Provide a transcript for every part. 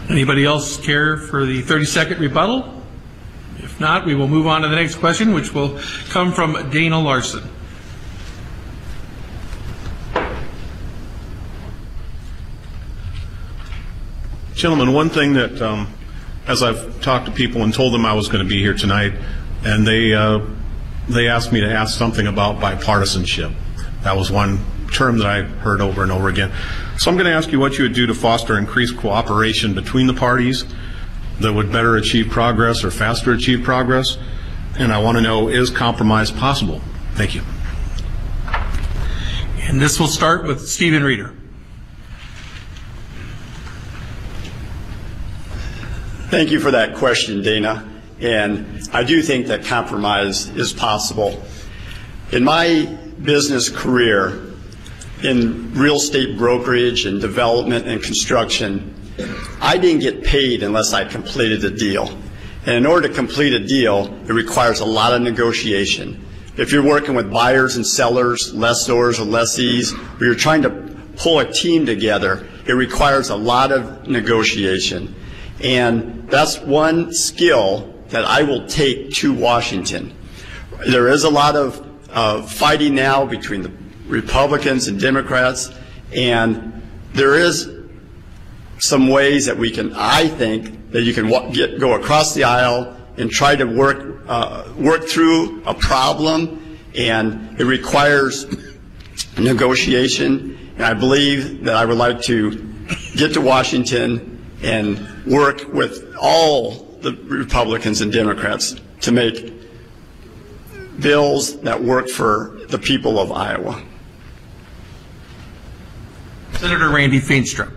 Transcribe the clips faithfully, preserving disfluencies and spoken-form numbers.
Anybody else care for the thirty second rebuttal? If not, we will move on to the next question, which will come from Dana Larson. Gentlemen, one thing that, um, as I've talked to people and told them I was going to be here tonight, and they uh, they asked me to ask something about bipartisanship. That was one term that I heard over and over again. So I'm going to ask you what you would do to foster increased cooperation between the parties that would better achieve progress or faster achieve progress. And I want to know, is compromise possible? Thank you. And this will start with Stephen Reeder. Thank you for that question, Dana. And I do think that compromise is possible. In my business career, in real estate brokerage and development and construction, I didn't get paid unless I completed a deal. And in order to complete a deal, it requires a lot of negotiation. If you're working with buyers and sellers, lessors or lessees, or you're trying to pull a team together, it requires a lot of negotiation. And that's one skill that I will take to Washington. There is a lot of uh, fighting now between the Republicans and Democrats, and there is some ways that we can, I think, that you can get, go across the aisle and try to work, uh, work through a problem, and it requires negotiation. And I believe that I would like to get to Washington and work with all the Republicans and Democrats to make bills that work for the people of Iowa. Senator Randy Feenstra.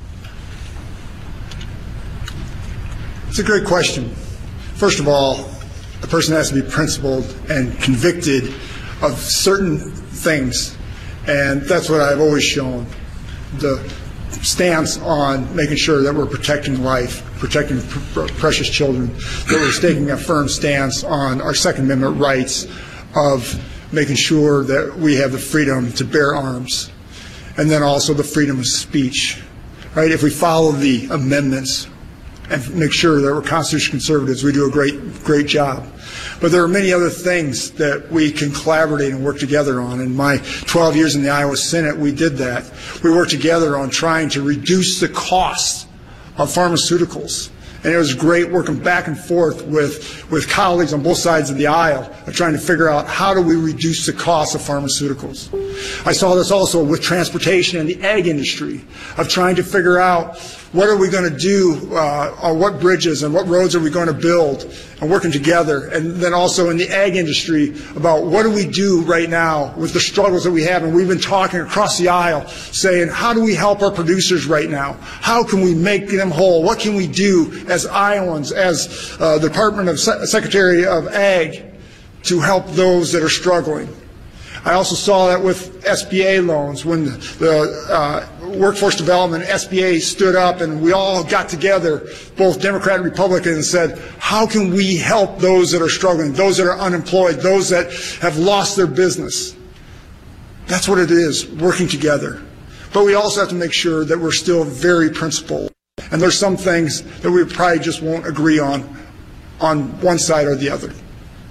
It's a great question. First of all, a person has to be principled and convicted of certain things, and that's what I've always shown. The stance on making sure that we're protecting life, protecting pr precious children, that we're taking a firm stance on our Second Amendment rights of making sure that we have the freedom to bear arms, and then also the freedom of speech. Right? If we follow the amendments and make sure that we're constitutional conservatives, we do a great, great job. But there are many other things that we can collaborate and work together on. In my twelve years in the Iowa Senate, we did that. We worked together on trying to reduce the cost of pharmaceuticals. And it was great working back and forth with, with colleagues on both sides of the aisle of trying to figure out how do we reduce the cost of pharmaceuticals. I saw this also with transportation and the ag industry of trying to figure out what are we going to do, uh, on what bridges and what roads are we going to build, and working together. And then also in the ag industry about what do we do right now with the struggles that we have. And we've been talking across the aisle saying, how do we help our producers right now? How can we make them whole? What can we do as Iowans, as uh, the Department of Se- Secretary of Ag, to help those that are struggling? I also saw that with S B A loans when the uh, Workforce Development, S B A stood up and we all got together, both Democrat and Republican, and said, how can we help those that are struggling, those that are unemployed, those that have lost their business? That's what it is, working together. But we also have to make sure that we're still very principled. And there's some things that we probably just won't agree on, on one side or the other.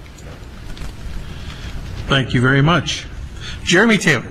Thank you very much. Jeremy Taylor.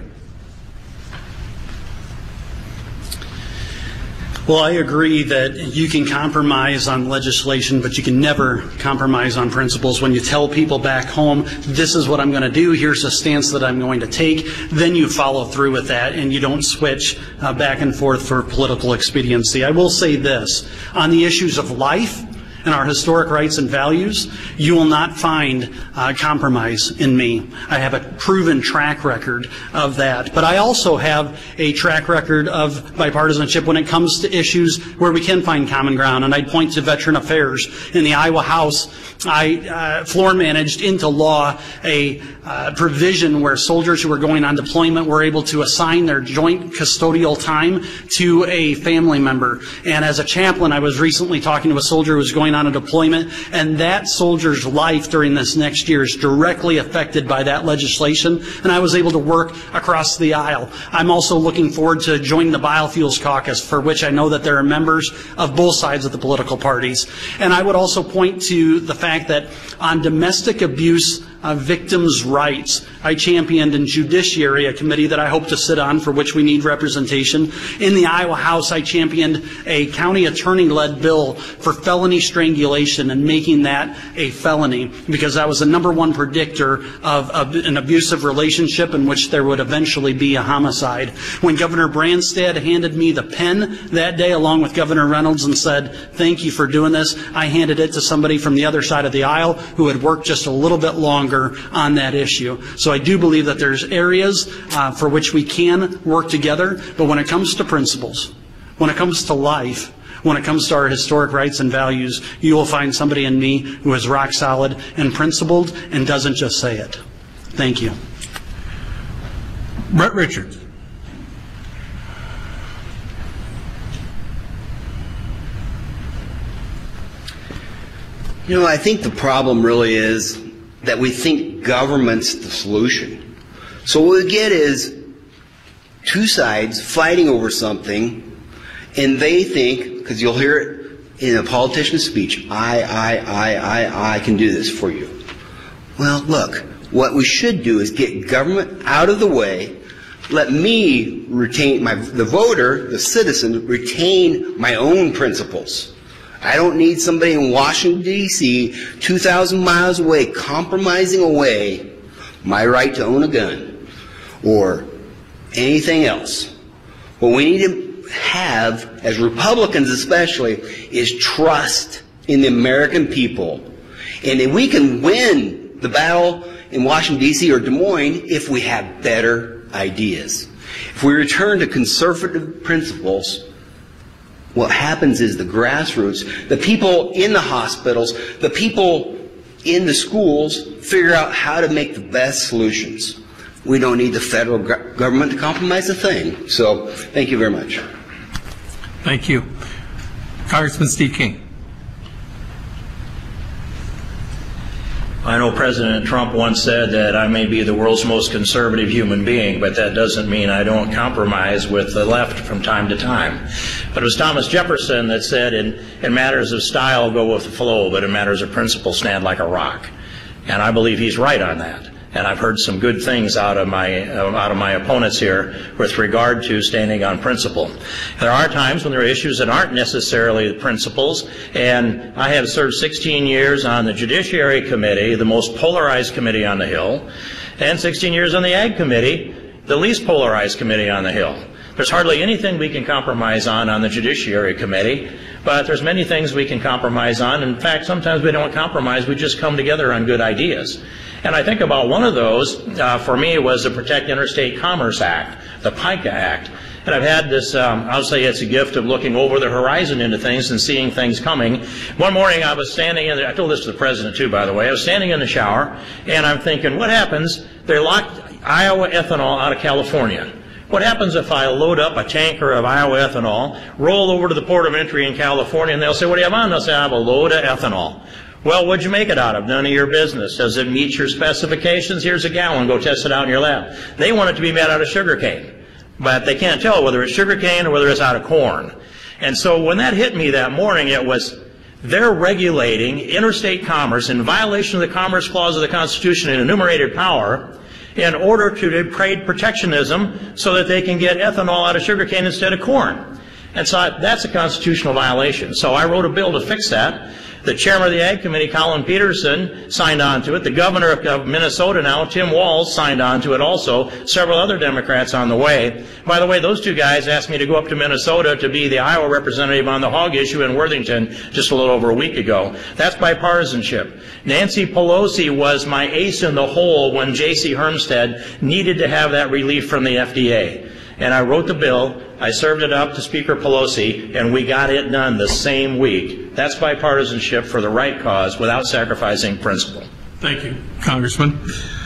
Well, I agree that you can compromise on legislation, but you can never compromise on principles. When you tell people back home, this is what I'm going to do, here's a stance that I'm going to take, then you follow through with that and you don't switch uh, back and forth for political expediency. I will say this, on the issues of life and our historic rights and values, you will not find uh, compromise in me. I have a proven track record of that. But I also have a track record of bipartisanship when it comes to issues where we can find common ground. And I'd point to Veteran Affairs. In the Iowa House, I uh, floor managed into law a uh, provision where soldiers who were going on deployment were able to assign their joint custodial time to a family member. And as a chaplain, I was recently talking to a soldier who was going on a deployment, and that soldier's life during this next year is directly affected by that legislation, and I was able to work across the aisle. I'm also looking forward to joining the Biofuels Caucus, for which I know that there are members of both sides of the political parties. And I would also point to the fact that on domestic abuse Uh, victims' rights, I championed in Judiciary, a committee that I hope to sit on, for which we need representation. In the Iowa House, I championed a county attorney-led bill for felony strangulation and making that a felony, because that was the number one predictor of, of an abusive relationship in which there would eventually be a homicide. When Governor Branstad handed me the pen that day, along with Governor Reynolds, and said, "Thank you for doing this," I handed it to somebody from the other side of the aisle who had worked just a little bit longer on that issue. So I do believe that there's areas uh, for which we can work together, but when it comes to principles, when it comes to life, when it comes to our historic rights and values, you will find somebody in me who is rock solid and principled and doesn't just say it. Thank you. Brett Richards. You know, I think the problem really is that we think government's the solution. So what we get is two sides fighting over something, and they think, because you'll hear it in a politician's speech, I, I, I, I, I can do this for you. Well, look, what we should do is get government out of the way, let me retain, my, the voter, the citizen, retain my own principles. I don't need somebody in Washington, D C, two thousand miles away, compromising away my right to own a gun or anything else. What we need to have, as Republicans especially, is trust in the American people. And if we can win the battle in Washington, D C or Des Moines if we have better ideas. If we return to conservative principles, what happens is the grassroots, the people in the hospitals, the people in the schools figure out how to make the best solutions. We don't need the federal government to compromise a thing. So, thank you very much. Thank you. Congressman Steve King. I know President Trump once said that I may be the world's most conservative human being, but that doesn't mean I don't compromise with the left from time to time. But it was Thomas Jefferson that said, in, in matters of style, go with the flow, but in matters of principle, stand like a rock. And I believe he's right on that. And I've heard some good things out of my uh, out of my opponents here with regard to standing on principle. There are times when there are issues that aren't necessarily the principles, and I have served sixteen years on the Judiciary Committee, the most polarized committee on the Hill, and sixteen years on the Ag Committee, the least polarized committee on the Hill. There's hardly anything we can compromise on on the Judiciary Committee, but there's many things we can compromise on. In fact, sometimes we don't compromise, we just come together on good ideas. And I think about one of those, uh, for me, was the Protect Interstate Commerce Act, the PICA Act. And I've had this, um, I'll say it's a gift of looking over the horizon into things and seeing things coming. One morning I was standing in the, I told this to the President too, by the way, I was standing in the shower, and I'm thinking, what happens? They locked Iowa ethanol out of California. What happens if I load up a tanker of Iowa ethanol, roll over to the port of entry in California, and they'll say, what do you have on? They'll say, I have a load of ethanol. Well, what'd you make it out of? None of your business. Does it meet your specifications? Here's a gallon. Go test it out in your lab. They want it to be made out of sugar cane, but they can't tell whether it's sugar cane or whether it's out of corn. And so when that hit me that morning, it was they're regulating interstate commerce in violation of the Commerce Clause of the Constitution and enumerated power in order to trade protectionism so that they can get ethanol out of sugar cane instead of corn. And so I, that's a constitutional violation. So I wrote a bill to fix that. The chairman of the Ag Committee, Colin Peterson, signed on to it. The governor of Minnesota now, Tim Walz, signed on to it also. Several other Democrats on the way. By the way, those two guys asked me to go up to Minnesota to be the Iowa representative on the hog issue in Worthington just a little over a week ago. That's bipartisanship. Nancy Pelosi was my ace in the hole when J C Hermstead needed to have that relief from the F D A. And I wrote the bill, I served it up to Speaker Pelosi, and we got it done the same week. That's bipartisanship for the right cause without sacrificing principle. Thank you, Congressman.